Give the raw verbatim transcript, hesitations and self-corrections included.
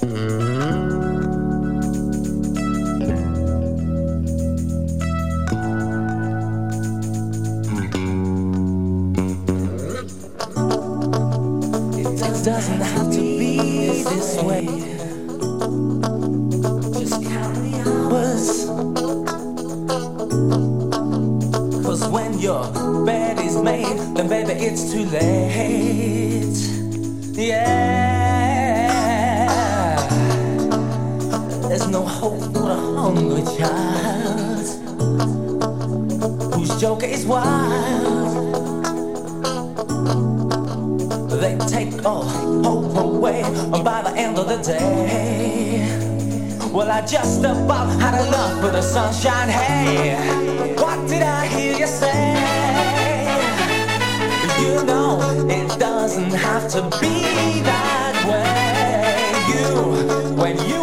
Doesn't have to be this way. Just count the hours. Cause when your bed is made, then baby it's too late. Yeah. There's no hope for a hungry child whose joke is wild. They take all hope away by the end of the day. Well, I just about had enough of the sunshine. Hey, what did I hear you say? You know it doesn't have to be that way. You, when you